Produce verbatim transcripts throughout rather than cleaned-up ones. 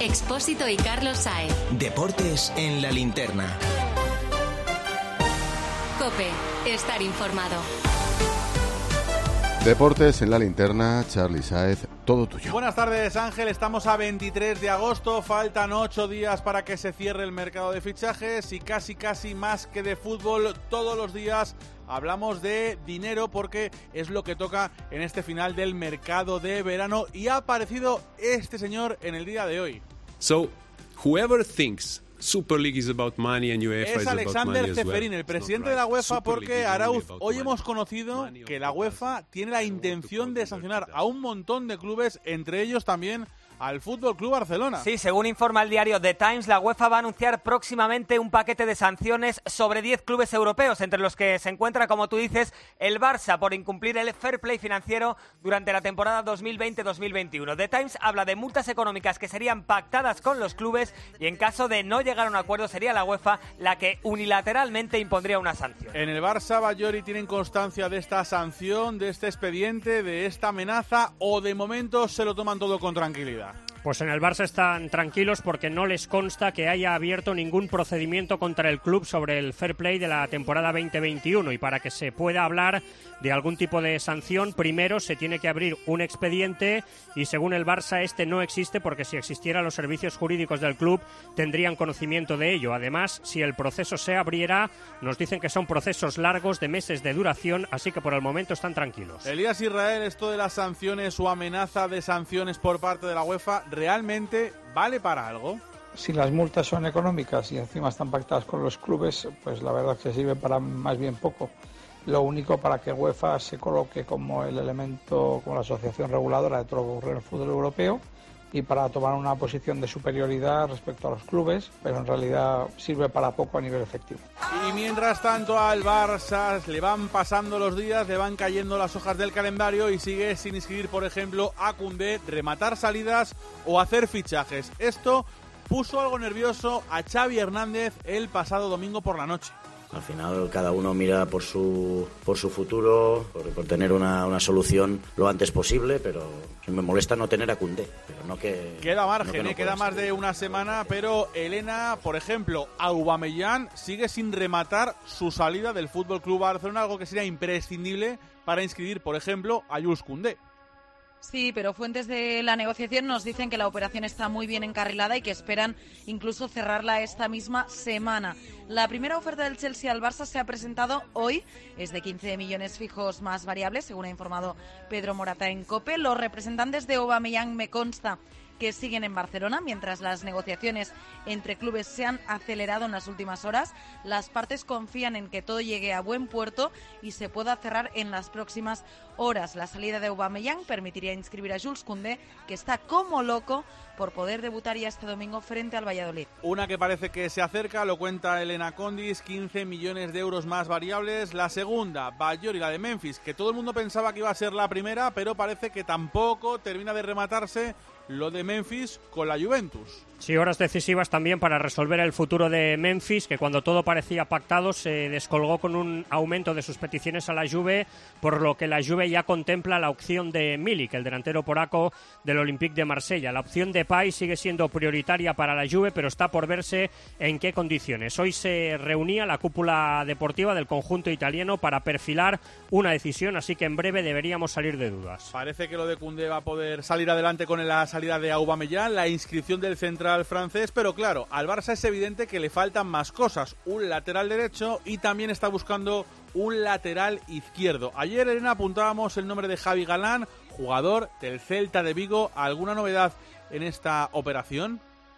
Expósito y Carlos Sáez. Deportes en la linterna. COPE. Estar informado. Deportes en la linterna, Charly Sáez, todo tuyo. Buenas tardes, Ángel. Estamos a veintitrés de agosto, faltan ocho días para que se cierre el mercado de fichajes y casi casi más que de fútbol, todos los días hablamos de dinero porque es lo que toca en este final del mercado de verano y ha aparecido este señor en el día de hoy. So, whoever thinks Super League is about money and UEFA es is about Alexander money as well. Ceferín, el presidente de la UEFA, porque Arauz, hoy hemos conocido que la UEFA tiene la intención de sancionar a un montón de clubes, entre ellos también al Fútbol Club Barcelona. Sí, según informa el diario The Times, la UEFA va a anunciar próximamente un paquete de sanciones sobre diez clubes europeos, entre los que se encuentra, como tú dices, el Barça por incumplir el fair play financiero durante la temporada dos mil veinte dos mil veintiuno. The Times habla de multas económicas que serían pactadas con los clubes y en caso de no llegar a un acuerdo sería la UEFA la que unilateralmente impondría una sanción. En el Barça, Bayori, ¿tienen constancia de esta sanción, de este expediente, de esta amenaza o de momento se lo toman todo con tranquilidad? Pues en el Barça están tranquilos porque no les consta que haya abierto ningún procedimiento contra el club sobre el fair play de la temporada veinte veintiuno y para que se pueda hablar de algún tipo de sanción, primero se tiene que abrir un expediente y según el Barça este no existe porque si existiera los servicios jurídicos del club tendrían conocimiento de ello. Además, si el proceso se abriera, nos dicen que son procesos largos de meses de duración, así que por el momento están tranquilos. Elías Israel, esto de las sanciones o amenaza de sanciones por parte de la UEFA, ¿realmente vale para algo? Si las multas son económicas y encima están pactadas con los clubes, pues la verdad es que sirve para más bien poco. Lo único para que UEFA se coloque como el elemento, como la asociación reguladora de todo lo que ocurre en el fútbol europeo y para tomar una posición de superioridad respecto a los clubes, pero en realidad sirve para poco a nivel efectivo. Y mientras tanto al Barça le van pasando los días, le van cayendo las hojas del calendario y sigue sin inscribir, por ejemplo, a Koundé, rematar salidas o hacer fichajes. Esto puso algo nervioso a Xavi Hernández el pasado domingo por la noche. Al final cada uno mira por su por su futuro, por, por tener una, una solución lo antes posible, pero me molesta no tener a Koundé, pero no que... Queda margen, no que no eh, queda más ser. de una semana, pero Elena, por ejemplo, Aubameyang sigue sin rematar su salida del Fútbol Club Barcelona, algo que sería imprescindible para inscribir, por ejemplo, a Jules Koundé. Sí, pero fuentes de la negociación nos dicen que la operación está muy bien encarrilada y que esperan incluso cerrarla esta misma semana. La primera oferta del Chelsea al Barça se ha presentado hoy, es de quince millones fijos más variables, según ha informado Pedro Morata en COPE. Los representantes de Aubameyang me consta que siguen en Barcelona, mientras las negociaciones entre clubes se han acelerado en las últimas horas. Las partes confían en que todo llegue a buen puerto y se pueda cerrar en las próximas horas. La salida de Aubameyang permitiría inscribir a Jules Koundé, que está como loco por poder debutar ya este domingo frente al Valladolid. Una que parece que se acerca, lo cuenta Elena Condis, quince millones de euros más variables. La segunda, Bayori, la de Memphis, que todo el mundo pensaba que iba a ser la primera, pero parece que tampoco termina de rematarse lo de Memphis con la Juventus. Sí, horas decisivas también para resolver el futuro de Memphis, que cuando todo parecía pactado se descolgó con un aumento de sus peticiones a la Juve, por lo que la Juve ya contempla la opción de Milik, el delantero polaco del Olympique de Marsella. La opción de Pay sigue siendo prioritaria para la Juve, pero está por verse en qué condiciones. Hoy se reunía la cúpula deportiva del conjunto italiano para perfilar una decisión, así que en breve deberíamos salir de dudas. Parece que lo de Koundé va a poder salir adelante con la salida de Aubameyang, la inscripción del central francés, pero claro, al Barça es evidente que le faltan más cosas, un lateral derecho y también está buscando un lateral izquierdo. Ayer, Elena, apuntábamos el nombre de Javi Galán, jugador del Celta de Vigo. ¿Alguna novedad en esta operación?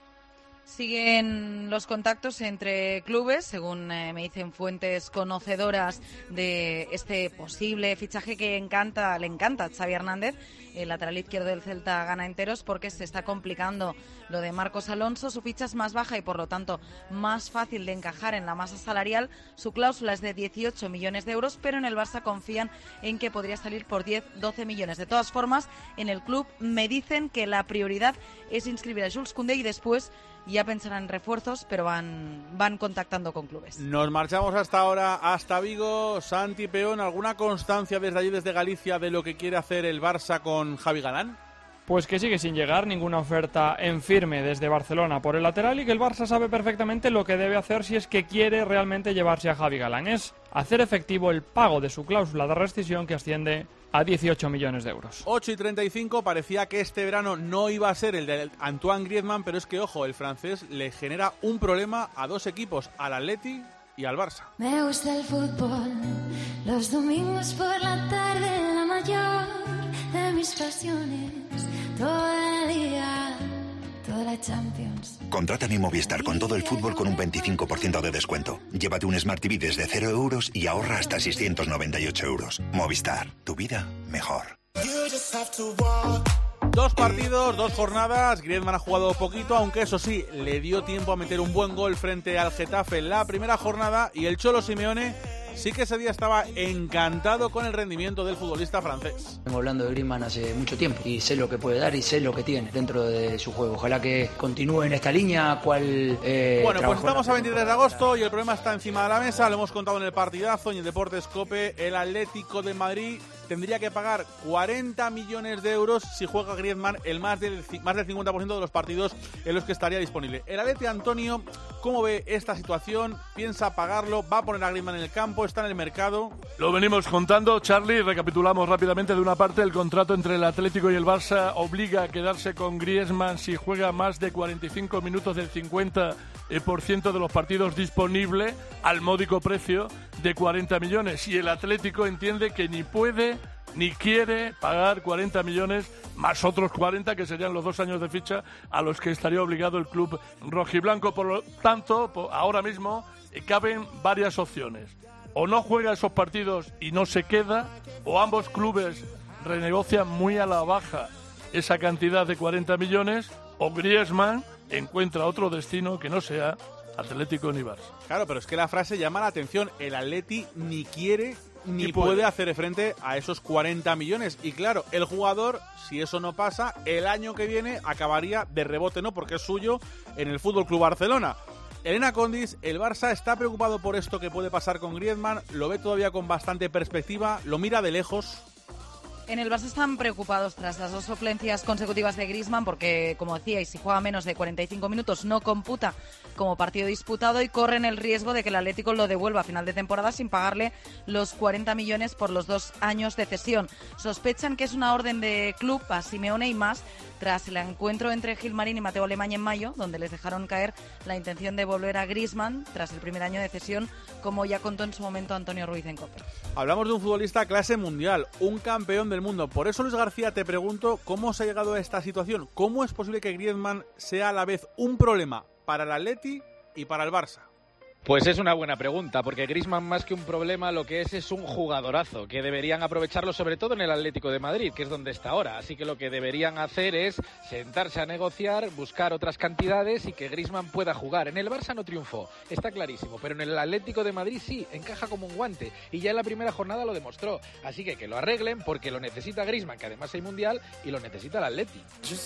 Siguen los contactos entre clubes, según eh, me dicen fuentes conocedoras de este posible fichaje que encanta, le encanta a Xavi Hernández. El lateral izquierdo del Celta gana enteros porque se está complicando lo de Marcos Alonso. Su ficha es más baja y por lo tanto más fácil de encajar en la masa salarial. Su cláusula es de dieciocho millones de euros, pero en el Barça confían en que podría salir por diez doce millones. De todas formas, en el club me dicen que la prioridad es inscribir a Jules Koundé y después ya pensarán en refuerzos, pero van, van contactando con clubes. Nos marchamos hasta ahora, hasta Vigo. Santi Peón, ¿alguna constancia desde allí, desde Galicia, de lo que quiere hacer el Barça con Javi Galán? pues que sigue sin llegar ninguna oferta en firme desde Barcelona por el lateral y que el Barça sabe perfectamente lo que debe hacer si es que quiere realmente llevarse a Javi Galán. Es hacer efectivo el pago de su cláusula de rescisión que asciende a dieciocho millones de euros. ocho y treinta y cinco, parecía que este verano no iba a ser el de Antoine Griezmann, pero es que, ojo, el francés le genera un problema a dos equipos, al Atleti y al Barça. Me gusta el fútbol, los domingos por la tarde, la mayor de mis pasiones, todo el día, toda la Champions. Contrata mi Movistar con todo el fútbol con un veinticinco por ciento de descuento. Llévate un Smart T V desde cero euros y ahorra hasta seiscientos noventa y ocho euros. Movistar, tu vida mejor. Dos partidos, dos jornadas. Griezmann ha jugado poquito, aunque eso sí, le dio tiempo a meter un buen gol frente al Getafe en la primera jornada. Y el Cholo Simeone sí que ese día estaba encantado con el rendimiento del futbolista francés. Vengo hablando de Griezmann hace mucho tiempo y sé lo que puede dar y sé lo que tiene dentro de su juego. Ojalá que continúe en esta línea. Cual, eh, bueno, pues estamos a veintitrés de agosto y el problema está encima de la mesa. Lo hemos contado en el partidazo y en Deportes COPE. El Atlético de Madrid tendría que pagar cuarenta millones de euros si juega Griezmann el más del, más del cincuenta por ciento de los partidos en los que estaría disponible. El Atleti, Antonio, ¿cómo ve esta situación? ¿Piensa pagarlo? ¿Va a poner a Griezmann en el campo? ¿Está en el mercado? Lo venimos contando, Charlie. Recapitulamos rápidamente. De una parte, el contrato entre el Atlético y el Barça obliga a quedarse con Griezmann si juega más de cuarenta y cinco minutos del cincuenta por ciento de los partidos disponibles al módico precio de cuarenta millones. Y el Atlético entiende que ni puede ni quiere pagar cuarenta millones más otros cuarenta, que serían los dos años de ficha a los que estaría obligado el club rojiblanco. Por lo tanto, ahora mismo eh, caben varias opciones. O no juega esos partidos y no se queda, o ambos clubes renegocian muy a la baja esa cantidad de cuarenta millones, o Griezmann encuentra otro destino que no sea Atlético ni Barça. Claro, pero es que la frase llama la atención. El Atleti ni quiere ni puede. puede hacer frente a esos cuarenta millones. Y claro, el jugador, si eso no pasa, el año que viene acabaría de rebote, ¿no? Porque es suyo en el F C Barcelona. Elena Condis, el Barça está preocupado por esto que puede pasar con Griezmann, lo ve todavía con bastante perspectiva, lo mira de lejos. En el Barça están preocupados tras las dos suplencias consecutivas de Griezmann porque, como decíais, si juega menos de cuarenta y cinco minutos no computa como partido disputado y corren el riesgo de que el Atlético lo devuelva a final de temporada sin pagarle los cuarenta millones por los dos años de cesión. Sospechan que es una orden de club a Simeone y más tras el encuentro entre Gilmarín y Mateo Alemany en mayo, donde les dejaron caer la intención de volver a Griezmann tras el primer año de cesión, como ya contó en su momento Antonio Ruiz en COPE. Hablamos de un futbolista clase mundial, un campeón del mundo. Por eso, Luis García, te pregunto cómo se ha llegado a esta situación. ¿Cómo es posible que Griezmann sea a la vez un problema para el Atleti y para el Barça? Pues es una buena pregunta, porque Griezmann, más que un problema, lo que es es un jugadorazo, que deberían aprovecharlo sobre todo en el Atlético de Madrid, que es donde está ahora. Así que lo que deberían hacer es sentarse a negociar, buscar otras cantidades y que Griezmann pueda jugar. En el Barça no triunfó, está clarísimo, pero en el Atlético de Madrid sí, encaja como un guante, y ya en la primera jornada lo demostró. Así que que lo arreglen, porque lo necesita Griezmann, que además hay Mundial, y lo necesita el Atleti.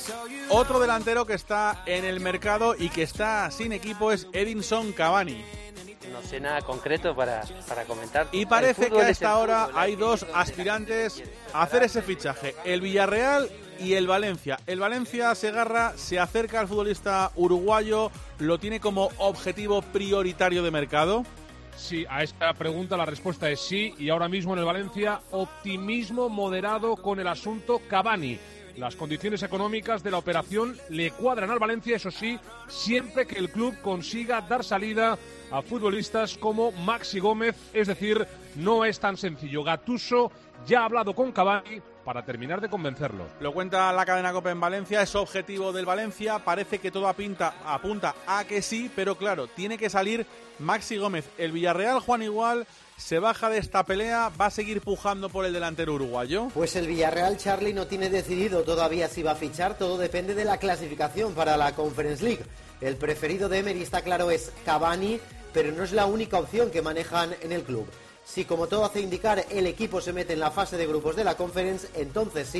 Otro delantero que está en el mercado y que está sin equipo es Edinson Cavani. No sé nada concreto para, para comentar. Y parece que a esta hora hay dos aspirantes a hacer ese fichaje, el Villarreal y el Valencia. El Valencia Segarra se acerca al futbolista uruguayo, lo tiene como objetivo prioritario de mercado. Sí, a esta pregunta la respuesta es sí, y ahora mismo en el Valencia optimismo moderado con el asunto Cavani. Las condiciones económicas de la operación le cuadran al Valencia, eso sí, siempre que el club consiga dar salida a futbolistas como Maxi Gómez, es decir, no es tan sencillo. Gattuso ya ha hablado con Cavani para terminar de convencerlo. Lo cuenta la cadena COPE en Valencia, es objetivo del Valencia, parece que todo apinta, apunta a que sí, pero claro, tiene que salir Maxi Gómez. El Villarreal, Juan Igual, se baja de esta pelea, va a seguir pujando por el delantero uruguayo. Pues el Villarreal, Charlie, no tiene decidido todavía si va a fichar, todo depende de la clasificación para la Conference League. El preferido de Emery, está claro, es Cavani, pero no es la única opción que manejan en el club. Si, como todo hace indicar, el equipo se mete en la fase de grupos de la Conference, entonces sí,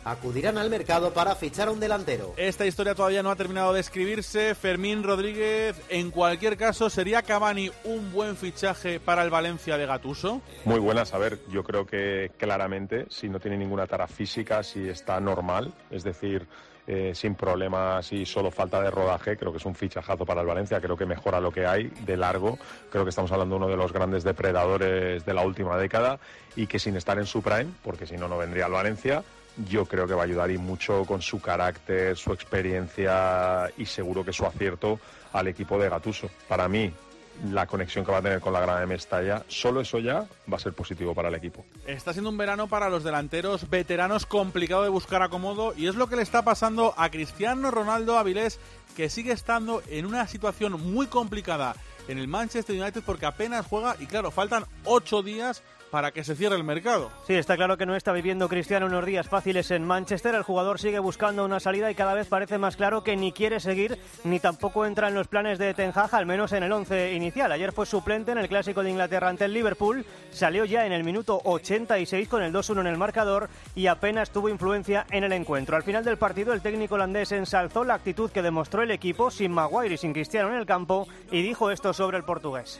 acudirán al mercado para fichar a un delantero. Esta historia todavía no ha terminado de escribirse. Fermín Rodríguez, en cualquier caso, ¿sería Cavani un buen fichaje para el Valencia de Gattuso? Muy buenas, a ver, yo creo que claramente, si no tiene ninguna tara física, si está normal, es decir, eh, sin problemas y solo falta de rodaje, creo que es un fichajazo para el Valencia, creo que mejora lo que hay de largo, creo que estamos hablando de uno de los grandes depredadores de la última década y que sin estar en su prime, porque si no, no vendría al Valencia, yo creo que va a ayudar y mucho con su carácter, su experiencia y seguro que su acierto al equipo de Gattuso. Para mí, la conexión que va a tener con la grada de Mestalla, solo eso ya va a ser positivo para el equipo. Está siendo un verano para los delanteros veteranos complicado de buscar acomodo y es lo que le está pasando a Cristiano Ronaldo Avilés, que sigue estando en una situación muy complicada en el Manchester United porque apenas juega y claro, faltan ocho días para que se cierre el mercado. Sí, está claro que no está viviendo Cristiano unos días fáciles en Manchester. El jugador sigue buscando una salida y cada vez parece más claro que ni quiere seguir ni tampoco entra en los planes de Ten Hag, al menos en el once inicial. Ayer fue suplente en el Clásico de Inglaterra ante el Liverpool, salió ya en el minuto ochenta y seis con el dos uno en el marcador y apenas tuvo influencia en el encuentro. Al final del partido el técnico holandés ensalzó la actitud que demostró el equipo sin Maguire y sin Cristiano en el campo y dijo esto sobre el portugués.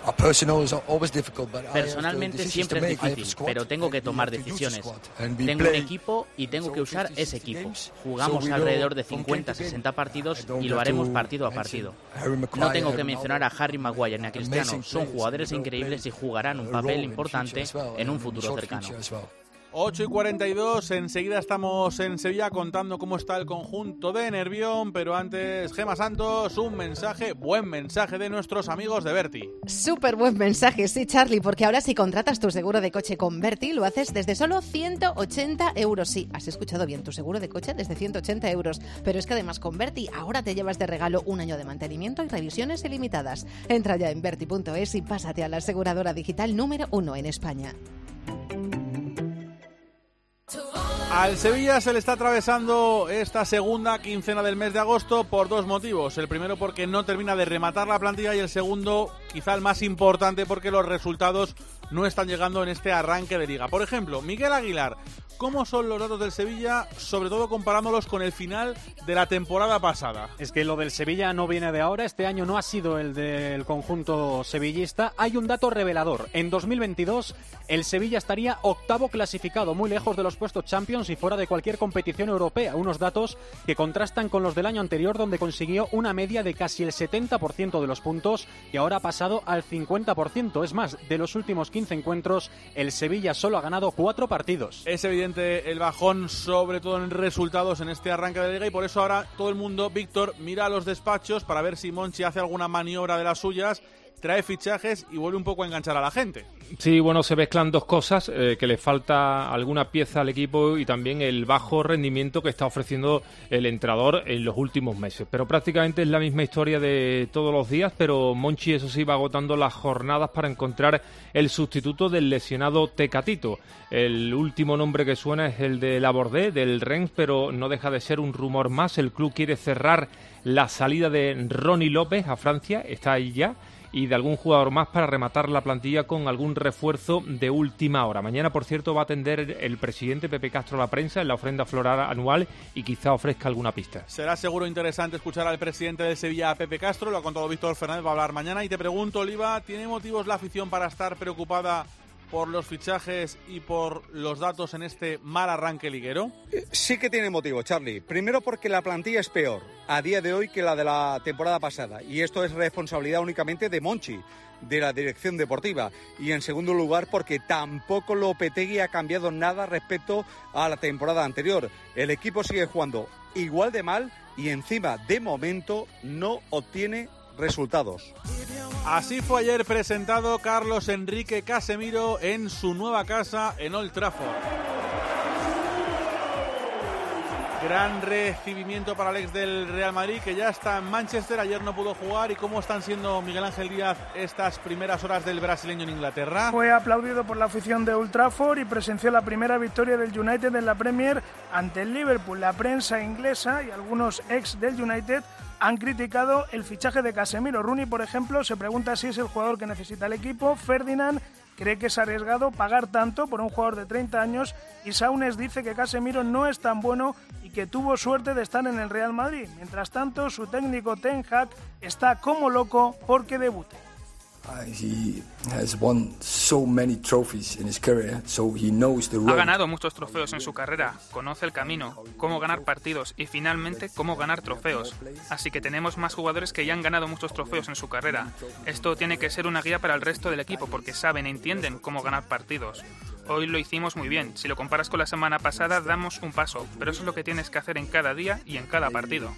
Personalmente siempre es difícil, pero tengo que tomar decisiones. Tengo un equipo y tengo que usar ese equipo. Jugamos alrededor de cincuenta a sesenta partidos y lo haremos partido a partido. No tengo que mencionar a Harry Maguire ni a Cristiano. Son jugadores increíbles y jugarán un papel importante en un futuro cercano. ocho y cuarenta y dos, enseguida estamos en Sevilla contando cómo está el conjunto de Nervión, pero antes, Gemma Santos, un mensaje, buen mensaje de nuestros amigos de Berti. Súper buen mensaje, sí, Charlie, porque ahora si contratas tu seguro de coche con Berti, lo haces desde solo ciento ochenta euros. Sí, has escuchado bien, tu seguro de coche desde ciento ochenta euros, pero es que además con Berti ahora te llevas de regalo un año de mantenimiento y revisiones ilimitadas. Entra ya en berti punto es y pásate a la aseguradora digital número uno en España. Al Sevilla se le está atravesando esta segunda quincena del mes de agosto por dos motivos. El primero porque no termina de rematar la plantilla y el segundo, quizá el más importante, porque los resultados no están llegando en este arranque de liga. Por ejemplo, Miguel Aguilar, ¿cómo son los datos del Sevilla, sobre todo comparándolos con el final de la temporada pasada? Es que lo del Sevilla no viene de ahora, este año no ha sido el del conjunto sevillista. Hay un dato revelador, en dos mil veintidós el Sevilla estaría octavo clasificado, muy lejos de los puestos Champions y fuera de cualquier competición europea. Unos datos que contrastan con los del año anterior, donde consiguió una media de casi el setenta por ciento de los puntos y ahora ha pasado al cincuenta por ciento. Es más, de los últimos quince encuentros, el Sevilla solo ha ganado cuatro partidos. Es evidente el bajón, sobre todo en resultados en este arranque de liga, y por eso ahora todo el mundo, Víctor, mira a los despachos para ver si Monchi hace alguna maniobra de las suyas, trae fichajes y vuelve un poco a enganchar a la gente. Sí, bueno, se mezclan dos cosas, eh, que le falta alguna pieza al equipo y también el bajo rendimiento que está ofreciendo el entrenador en los últimos meses. Pero prácticamente es la misma historia de todos los días, pero Monchi, eso sí, va agotando las jornadas para encontrar el sustituto del lesionado Tecatito. El último nombre que suena es el de Laborde, del Rennes, pero no deja de ser un rumor más. El club quiere cerrar la salida de Ronnie López a Francia, está ahí ya, y de algún jugador más para rematar la plantilla con algún refuerzo de última hora. Mañana, por cierto, va a atender el presidente Pepe Castro a la prensa en la ofrenda floral anual y quizá ofrezca alguna pista. Será seguro interesante escuchar al presidente del Sevilla, Pepe Castro, lo ha contado Víctor Fernández, va a hablar mañana. Y te pregunto, Oliva, ¿tiene motivos la afición para estar preocupada por los fichajes y por los datos en este mal arranque liguero? Sí que tiene motivo, Charlie. Primero porque la plantilla es peor a día de hoy que la de la temporada pasada, y esto es responsabilidad únicamente de Monchi, de la dirección deportiva. Y en segundo lugar porque tampoco Lopetegui ha cambiado nada respecto a la temporada anterior. El equipo sigue jugando igual de mal y encima, de momento, no obtiene resultados. Así fue ayer presentado Carlos Enrique Casemiro en su nueva casa en Old Trafford. Gran recibimiento para el ex del Real Madrid, que ya está en Manchester, ayer no pudo jugar. ¿Y cómo están siendo, Miguel Ángel Díaz, estas primeras horas del brasileño en Inglaterra? Fue aplaudido por la afición de Old Trafford y presenció la primera victoria del United en la Premier ante el Liverpool. La prensa inglesa y algunos ex del United han criticado el fichaje de Casemiro. Rooney, por ejemplo, se pregunta si es el jugador que necesita el equipo. Ferdinand cree que es arriesgado pagar tanto por un jugador de treinta años y Saunes dice que Casemiro no es tan bueno y que tuvo suerte de estar en el Real Madrid. Mientras tanto, su técnico Ten Hag está como loco porque debute. Ha ganado muchos trofeos en su carrera, conoce el camino, cómo ganar partidos y finalmente cómo ganar trofeos. Así que tenemos más jugadores que ya han ganado muchos trofeos en su carrera. Esto tiene que ser una guía para el resto del equipo porque saben e entienden cómo ganar partidos. Hoy lo hicimos muy bien. Si lo comparas con la semana pasada, damos un paso. Pero eso es lo que tienes que hacer en cada día y en cada partido.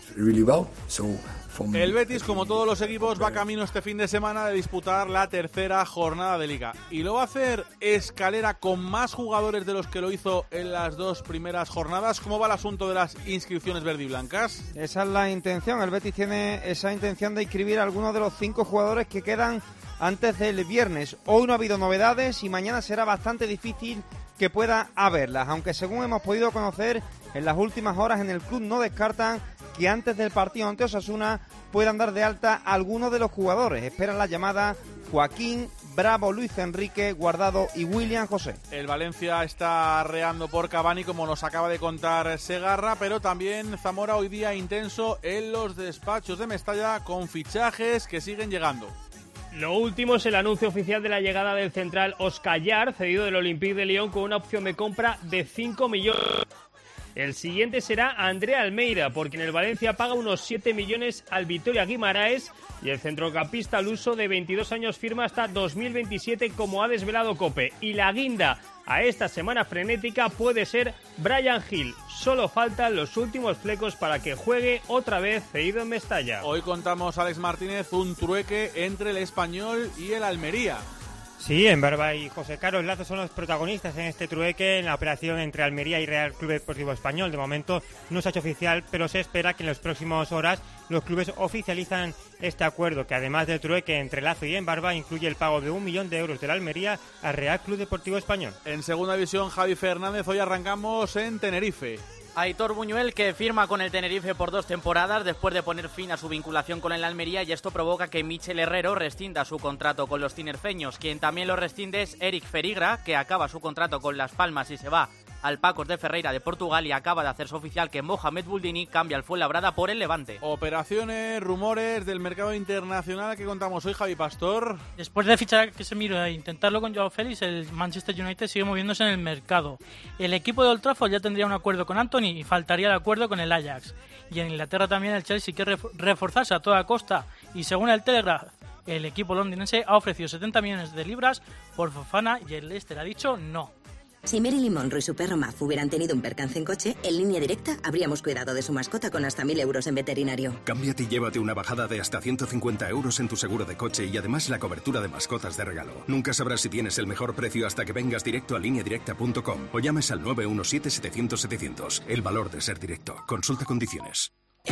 El Betis, como todos los equipos, va camino este fin de semana de disputar la tercera jornada de Liga. Y lo va a hacer Escalera con más jugadores de los que lo hizo en las dos primeras jornadas. ¿Cómo va el asunto de las inscripciones verdiblancas? Esa es la intención. El Betis tiene esa intención de inscribir a algunos de los cinco jugadores que quedan antes del viernes. Hoy no ha habido novedades y mañana será bastante difícil que pueda haberlas, aunque según hemos podido conocer en las últimas horas en el club no descartan que antes del partido ante Osasuna puedan dar de alta a algunos de los jugadores. Esperan la llamada Joaquín, Bravo, Luis Enrique, Guardado y William José. El Valencia está arreando por Cavani, como nos acaba de contar Segarra, pero también Zamora hoy día intenso en los despachos de Mestalla con fichajes que siguen llegando. Lo último es el anuncio oficial de la llegada del central Oscar Yar, cedido del Olympique de Lyon con una opción de compra de cinco millones. El siguiente será André Almeida, por quien el Valencia paga unos siete millones al Vitoria Guimaraes, y el centrocampista luso de veintidós años firma hasta dos mil veintisiete, como ha desvelado COPE. Y la guinda a esta semana frenética puede ser Bryan Gil. Solo faltan los últimos flecos para que juegue otra vez cedido en Mestalla. Hoy contamos, Alex Martínez, un trueque entre el Español y el Almería. Sí, Enbarba y José Carlos Lazo son los protagonistas en este trueque en la operación entre Almería y Real Club Deportivo Español. De momento no se ha hecho oficial, pero se espera que en las próximas horas los clubes oficializan este acuerdo, que además del trueque entre Lazo y Enbarba incluye el pago de un millón de euros de la Almería al Real Club Deportivo Español. En segunda división, Javi Fernández, hoy arrancamos en Tenerife. Aitor Buñuel, que firma con el Tenerife por dos temporadas después de poner fin a su vinculación con el Almería, y esto provoca que Michel Herrero rescinda su contrato con los tinerfeños. Quien también lo rescinde es Eric Ferigra, que acaba su contrato con Las Palmas y se va al Pacos de Ferreira de Portugal, y acaba de hacerse oficial que Mohamed Buldini cambia el Fuenlabrada por el Levante. Operaciones, rumores del mercado internacional que contamos hoy, Javi Pastor. Después de fichar que se mira e intentarlo con Joao Félix, el Manchester United sigue moviéndose en el mercado. El equipo de Old Trafford ya tendría un acuerdo con Anthony y faltaría el acuerdo con el Ajax. Y en Inglaterra también el Chelsea quiere reforzarse a toda costa, y según el Telegraph, el equipo londinense ha ofrecido setenta millones de libras por Fofana y el Leicester ha dicho no. Si Marilyn Monroe y su perro Muff hubieran tenido un percance en coche, en Línea Directa habríamos cuidado de su mascota con hasta mil euros en veterinario. Cámbiate y llévate una bajada de hasta ciento cincuenta euros en tu seguro de coche y además la cobertura de mascotas de regalo. Nunca sabrás si tienes el mejor precio hasta que vengas directo a línea directa punto com o llames al nueve uno siete setecientos setecientos. El valor de ser directo. Consulta condiciones.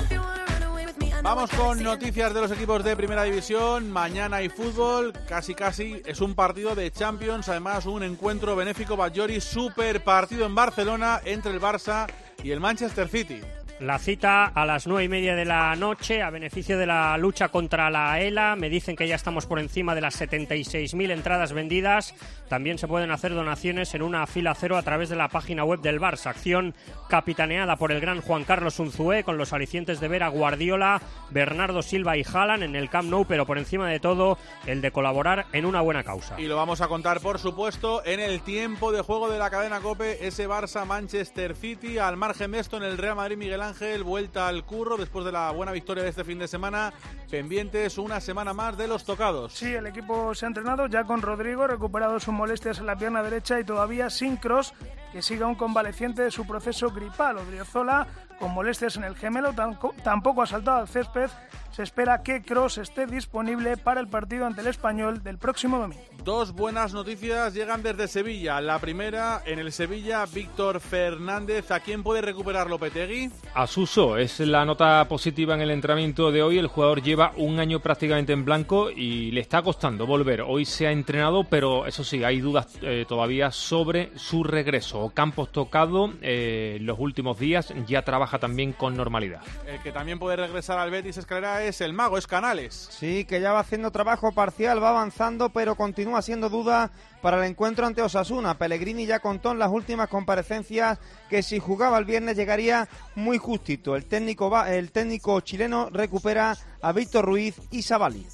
Vamos con noticias de los equipos de Primera División. Mañana hay fútbol, casi casi es un partido de Champions, además un encuentro benéfico Batllori, super partido en Barcelona entre el Barça y el Manchester City. La cita a las nueve y media de la noche a beneficio de la lucha contra la ELA. Me dicen que ya estamos por encima de las setenta y seis mil entradas vendidas. También se pueden hacer donaciones en una fila cero a través de la página web del Barça. Acción capitaneada por el gran Juan Carlos Unzué, con los alicientes de ver a Guardiola, Bernardo Silva y Haaland en el Camp Nou, pero por encima de todo el de colaborar en una buena causa. Y lo vamos a contar, por supuesto, en el tiempo de juego de la cadena COPE, ese Barça-Manchester City. Al margen de esto, en el Real Madrid, Miguel Ángel, vuelta al curro después de la buena victoria de este fin de semana. Pendientes una semana más de los tocados. Sí, el equipo se ha entrenado ya con Rodrigo, recuperado sus molestias en la pierna derecha y todavía sin Kroos, que sigue aún convaleciente de su proceso gripal. Odriozola, con molestias en el gemelo, tampoco ha saltado al césped. Se espera que Kroos esté disponible para el partido ante el Español del próximo domingo. Dos buenas noticias llegan desde Sevilla. La primera, en el Sevilla, Víctor Fernández. ¿A quién puede recuperar Lopetegui? A Suso. Es la nota positiva en el entrenamiento de hoy. El jugador lleva un año prácticamente en blanco y le está costando volver. Hoy se ha entrenado, pero eso sí, hay dudas eh, todavía sobre su regreso. tocado. Campos tocado eh, los últimos días, ya trabaja también con normalidad. El que también puede regresar al Betis, Escalera, es el mago, es Canales. Sí, que ya va haciendo trabajo parcial, va avanzando, pero continúa siendo duda para el encuentro ante Osasuna. Pellegrini ya contó en las últimas comparecencias que si jugaba el viernes llegaría muy justito. El técnico, va, el técnico chileno recupera a Víctor Ruiz y Savali.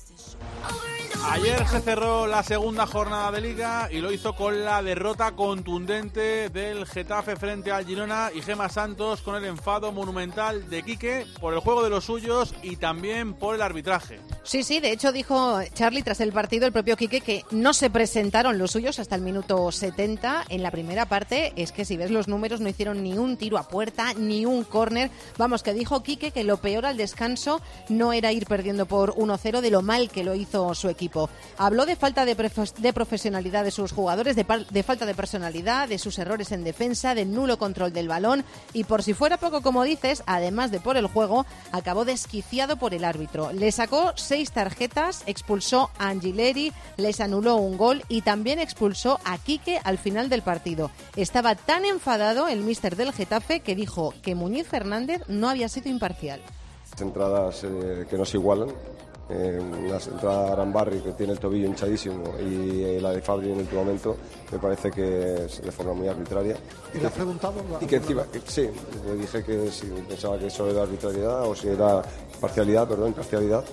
Ayer se cerró la segunda jornada de Liga y lo hizo con la derrota contundente del Getafe frente al Girona y Gemma Santos con el enfado monumental de Quique por el juego de los suyos y también por el arbitraje. Sí, sí, de hecho dijo Charlie tras el partido, el propio Quique, que no se presentaron los suyos hasta el minuto setenta. En la primera parte es que si ves los números no hicieron ni un tiro a puerta, ni un córner. Vamos, que dijo Quique que lo peor al descanso no era ir perdiendo por uno cero, de lo mal que lo hizo su equipo. Habló de falta de, de profesionalidad de sus jugadores, de, de falta de personalidad, de sus errores en defensa, del nulo control del balón y, por si fuera poco, como dices, además de por el juego, acabó desquiciado por el árbitro. Le sacó seis tarjetas, expulsó a Angileri, les anuló un gol y también expulsó a Quique al final del partido. Estaba tan enfadado el míster del Getafe que dijo que Muñiz Fernández no había sido imparcial. Entradas eh, que no se igualan. Eh, una entrada de Arambarri que tiene el tobillo hinchadísimo y eh, la de Fabri en el último momento me parece que es de forma muy arbitraria. ¿Y le has preguntado? Y que encima, que, sí, le dije que si pensaba que eso era arbitrariedad o si era parcialidad, perdón, imparcialidad.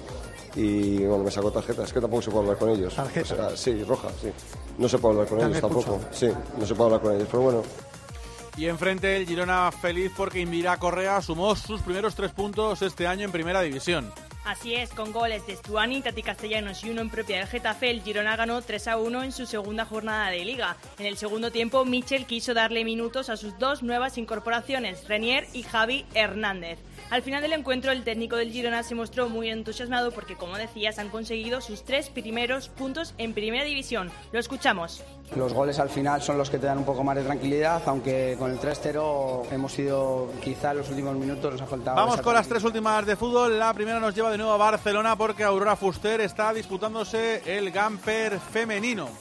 Y bueno, me sacó tarjeta, es que tampoco se puede hablar con ellos. ¿Tarjeta? O sea, sí, roja, sí. No se puede hablar con ellos tampoco. Expulsado? Sí, no se puede hablar con ellos, pero bueno. Y enfrente el Girona feliz porque Indira Correa sumó sus primeros tres puntos este año en Primera División. Así es, con goles de Stuani, Tati Castellanos y uno en propia del Getafe, el Girona ganó tres a uno en su segunda jornada de Liga. En el segundo tiempo, Michel quiso darle minutos a sus dos nuevas incorporaciones, Renier y Javi Hernández. Al final del encuentro, el técnico del Girona se mostró muy entusiasmado porque, como decías, han conseguido sus tres primeros puntos en Primera División. Lo escuchamos. Los goles al final son los que te dan un poco más de tranquilidad, aunque con el tres cero hemos sido, quizá en los últimos minutos nos ha faltado. Vamos con las tres últimas de fútbol. La primera nos lleva de nuevo a Barcelona porque Aurora Fuster está disputándose el Gamper femenino.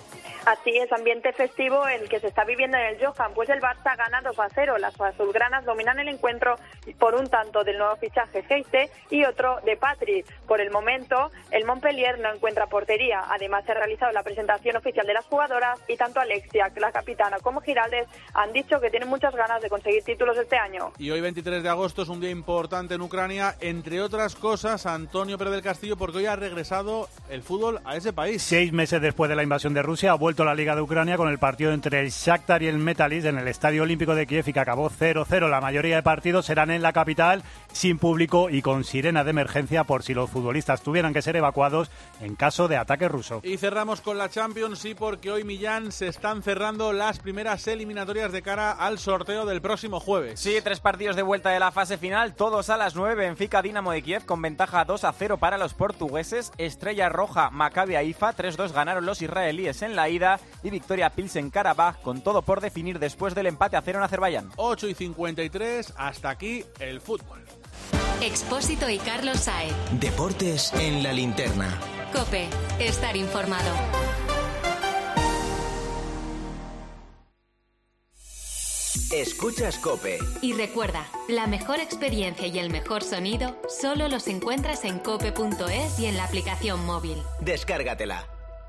Así es, ambiente festivo el que se está viviendo en el Johan, pues el Barça gana dos a cero. Las azulgranas dominan el encuentro por un tanto del nuevo fichaje Geiste y otro de Patrick. Por el momento, el Montpellier no encuentra portería. Además, se ha realizado la presentación oficial de las jugadoras y tanto Alexia, la capitana, como Giraldes han dicho que tienen muchas ganas de conseguir títulos este año. Y hoy, veintitrés de agosto, es un día importante en Ucrania, entre otras cosas, Antonio Pérez del Castillo, porque hoy ha regresado el fútbol a ese país. Seis meses después de la invasión de Rusia, ha vuelto la Liga de Ucrania con el partido entre el Shakhtar y el Metalist en el Estadio Olímpico de Kiev y que acabó cero cero. La mayoría de partidos serán en la capital, sin público y con sirena de emergencia por si los futbolistas tuvieran que ser evacuados en caso de ataque ruso. Y cerramos con la Champions, sí, porque hoy, Millán, se están cerrando las primeras eliminatorias de cara al sorteo del próximo jueves. Sí, tres partidos de vuelta de la fase final, todos a las nueve. Benfica Dinamo de Kiev con ventaja dos a cero para los portugueses. Estrella Roja Maccabi Haifa, tres dos ganaron los israelíes en la ida. Y victoria Pilsen-Karabaj con todo por definir después del empate a cero en Azerbaiyán. ocho y cincuenta y tres, hasta aquí el fútbol. Expósito y Carlos Saez. Deportes en la linterna. COPE, estar informado. Escuchas COPE. Y recuerda, la mejor experiencia y el mejor sonido solo los encuentras en cope punto es y en la aplicación móvil. Descárgatela.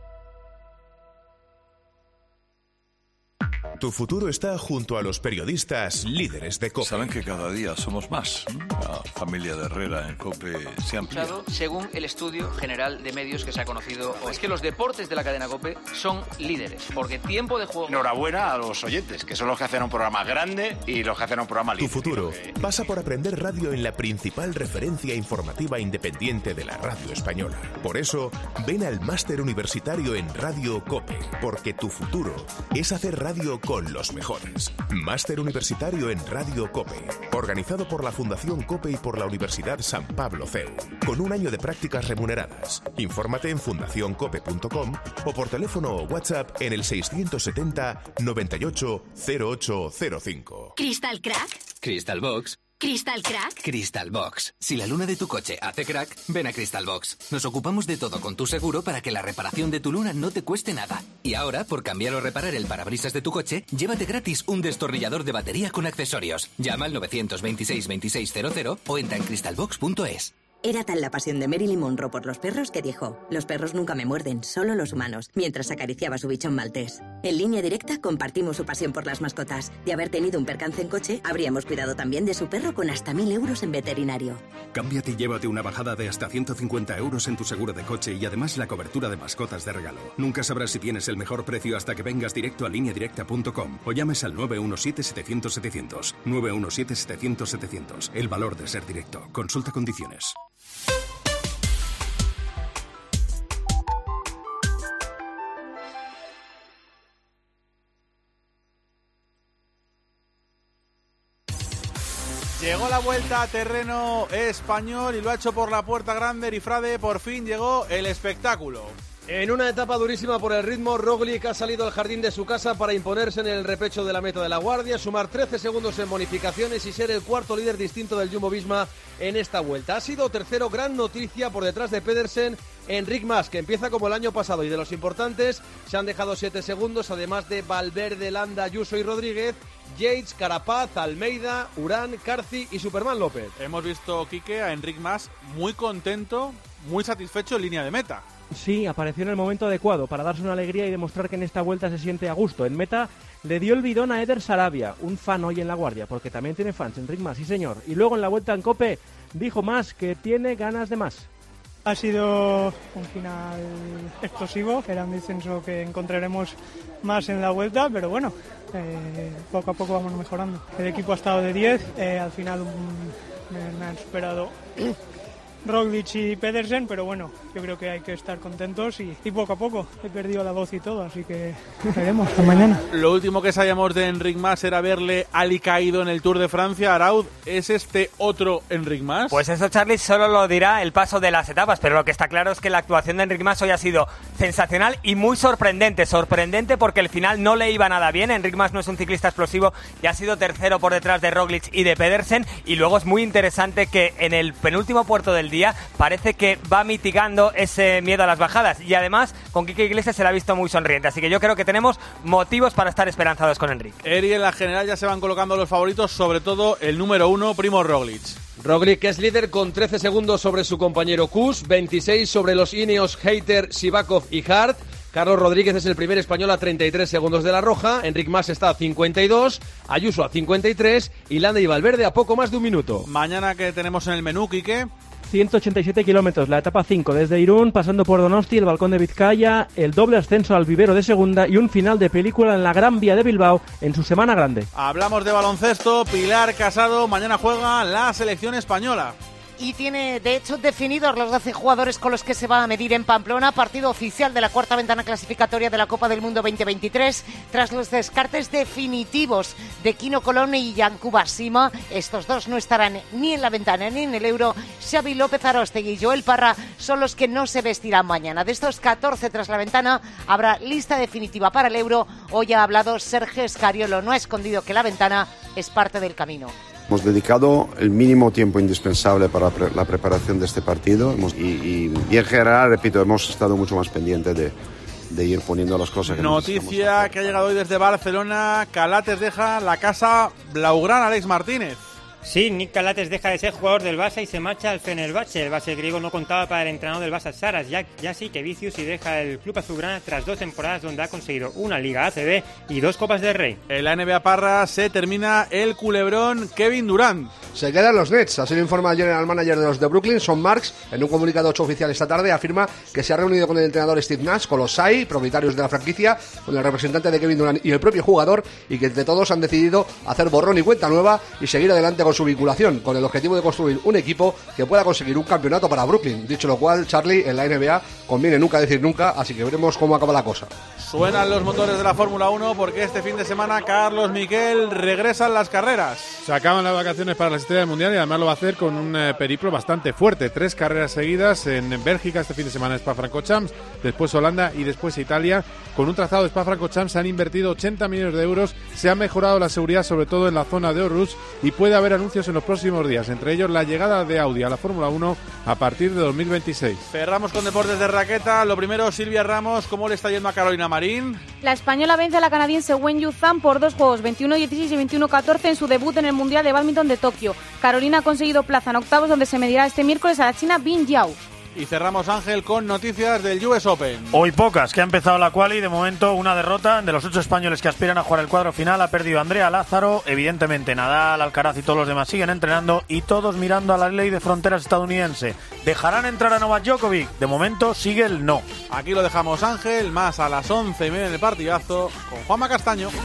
Tu futuro está junto a los periodistas líderes de COPE. Saben que cada día somos más. La familia de Herrera en COPE se amplía. Según el estudio general de medios que se ha conocido, es que los deportes de la cadena COPE son líderes, porque tiempo de juego... Enhorabuena a los oyentes, que son los que hacen un programa grande y los que hacen un programa líder. Tu futuro pasa por aprender radio en la principal referencia informativa independiente de la radio española. Por eso, ven al máster universitario en Radio COPE, porque tu futuro es hacer radio con los mejores. Máster universitario en Radio COPE, organizado por la Fundación COPE y por la Universidad San Pablo C E U, con un año de prácticas remuneradas. Infórmate en fundación cope punto com o por teléfono o WhatsApp en el seiscientos setenta noventa y ocho cero ocho cero cinco. ¿Crystal Crack? Crystal Box. ¿Crystal Crack? Crystal Box. Si la luna de tu coche hace crack, ven a Crystal Box. Nos ocupamos de todo con tu seguro para que la reparación de tu luna no te cueste nada. Y ahora, por cambiar o reparar el parabrisas de tu coche, llévate gratis un destornillador de batería con accesorios. Llama al nueve dos seis, veintiséis cero cero o entra en crystal box punto es. Era tal la pasión de Marilyn Monroe por los perros que dijo: los perros nunca me muerden, solo los humanos, mientras acariciaba su bichón maltés. En Línea Directa compartimos su pasión por las mascotas. De haber tenido un percance en coche, habríamos cuidado también de su perro con hasta mil euros en veterinario. Cámbiate y llévate una bajada de hasta ciento cincuenta euros en tu seguro de coche y además la cobertura de mascotas de regalo. Nunca sabrás si tienes el mejor precio hasta que vengas directo a línea directa punto com o llames al nueve uno siete, setecientos, setecientos. nueve uno siete, setecientos, setecientos. El valor de ser directo. Consulta condiciones. Llegó la vuelta a terreno español y lo ha hecho por la puerta grande. Erifrade, por fin llegó el espectáculo. En una etapa durísima por el ritmo, Roglic ha salido al jardín de su casa para imponerse en el repecho de la meta de la Guardia, sumar trece segundos en bonificaciones y ser el cuarto líder distinto del Jumbo-Visma en esta vuelta. Ha sido tercero, gran noticia por detrás de Pedersen, Enric Mas, que empieza como el año pasado y de los importantes se han dejado siete segundos, además de Valverde, Landa, Ayuso y Rodríguez, Yates, Carapaz, Almeida, Urán, Carci y Superman López. Hemos visto, Quique, a Enric Mas muy contento, muy satisfecho en línea de meta. Sí, apareció en el momento adecuado para darse una alegría y demostrar que en esta vuelta se siente a gusto. En meta le dio el bidón a Eder Sarabia, un fan hoy en La Guardia, porque también tiene fans, Enric Mas, sí señor. Y luego en la vuelta en Cope dijo Mas que tiene ganas de más. Ha sido un final explosivo, era un descenso que encontraremos más en la vuelta, pero bueno, eh, poco a poco vamos mejorando. El equipo ha estado de diez, eh, al final um, me, me han superado Roglic y Pedersen, pero bueno, yo creo que hay que estar contentos y, y poco a poco. He perdido la voz y todo, así que veremos hasta mañana. Lo último que sabíamos de Enric Mas era verle alicaído en el Tour de Francia. Arauz, ¿es este otro Enric Mas? Pues eso, Charlie, solo lo dirá el paso de las etapas, pero lo que está claro es que la actuación de Enric Mas hoy ha sido sensacional y muy sorprendente. Sorprendente porque el final no le iba nada bien. Enric Mas no es un ciclista explosivo y ha sido tercero por detrás de Roglic y de Pedersen. Y luego es muy interesante que en el penúltimo puerto del día parece que va mitigando ese miedo a las bajadas y además con Quique Iglesias se la ha visto muy sonriente, así que yo creo que tenemos motivos para estar esperanzados con Enric. Eri, en la general ya se van colocando los favoritos, sobre todo el número uno, Primo Roglic. Roglic es líder con trece segundos sobre su compañero Kuss, veintiséis sobre los Ineos Hayter, Sivakov y Hart. Carlos Rodríguez es el primer español a treinta y tres segundos de la roja, Enric Mas está a cincuenta y dos, Ayuso a cincuenta y tres y Landa y Valverde a poco más de un minuto. Mañana, ¿qué tenemos en el menú, Quique? ciento ochenta y siete kilómetros, la etapa cinco, desde Irún, pasando por Donosti, el Balcón de Vizcaya, el doble ascenso al vivero de segunda y un final de película en la Gran Vía de Bilbao en su semana grande. Hablamos de baloncesto, Pilar Casado, mañana juega la selección española. Y tiene, de hecho, definidos los doce jugadores con los que se va a medir en Pamplona, partido oficial de la cuarta ventana clasificatoria de la Copa del Mundo veinte veintitrés, tras los descartes definitivos de Kino Colón y Yankuba Sima. Estos dos no estarán ni en la ventana ni en el Euro. Xavi López Aróstegui y Joel Parra son los que no se vestirán mañana. De estos catorce tras la ventana, habrá lista definitiva para el Euro. Hoy ha hablado Sergio Escariolo, no ha escondido que la ventana es parte del camino. Hemos dedicado el mínimo tiempo indispensable para la preparación de este partido hemos, y, y, y en general, repito, hemos estado mucho más pendientes de, de ir poniendo las cosas. Que Noticia que ha llegado hoy desde Barcelona, Calates deja la casa blaugrana, Alex Martínez. Sí, Nick Calates deja de ser jugador del Barça y se marcha al Fenerbahce. El base griego no contaba para el entrenador del Barça, Saras Jasikevičius, y deja el club azulgrana tras dos temporadas donde ha conseguido una Liga A C B y dos Copas del Rey. En la N B A Parra se termina el culebrón Kevin Durant. Se quedan los Nets, así lo informa el general manager de los de Brooklyn, Sean Marks. En un comunicado hecho oficial esta tarde afirma que se ha reunido con el entrenador Steve Nash, con los S A I, propietarios de la franquicia, con el representante de Kevin Durant y el propio jugador, y que entre todos han decidido hacer borrón y cuenta nueva y seguir adelante con su vinculación, con el objetivo de construir un equipo que pueda conseguir un campeonato para Brooklyn. Dicho lo cual, Charlie, en la N B A conviene nunca decir nunca, así que veremos cómo acaba la cosa. Suenan los motores de la Fórmula uno porque este fin de semana Carlos Miquel regresan las carreras. Se acaban las vacaciones para la estrella del Mundial y además lo va a hacer con un eh, periplo bastante fuerte. Tres carreras seguidas en Bélgica, este fin de semana Spa-Francorchamps, después Holanda y después Italia. Con un trazado de Spa-Francorchamps se han invertido ochenta millones de euros, se ha mejorado la seguridad sobre todo en la zona de Orrus y puede haber anuncios anuncios en los próximos días, entre ellos la llegada de Audi a la Fórmula uno a partir de dos mil veintiséis. Cerramos con deportes de raqueta. Lo primero, Silvia Ramos, ¿cómo le está yendo a Carolina Marín? La española vence a la canadiense Wen Yu Zhang por dos juegos, veintiuno dieciséis y veintiuno catorce en su debut en el Mundial de Bádminton de Tokio. Carolina ha conseguido plaza en octavos, donde se medirá este miércoles a la china Bin Yao. Y cerramos, Ángel, con noticias del U S Open. Hoy pocas, que ha empezado la quali, de momento una derrota. De los ocho españoles que aspiran a jugar el cuadro final, ha perdido Andrea Lázaro. Evidentemente Nadal, Alcaraz y todos los demás siguen entrenando y todos mirando a la ley de fronteras estadounidense. ¿Dejarán entrar a Novak Djokovic? De momento sigue el no. Aquí lo dejamos, Ángel, más a las once y media en el partidazo con Juanma Castaño.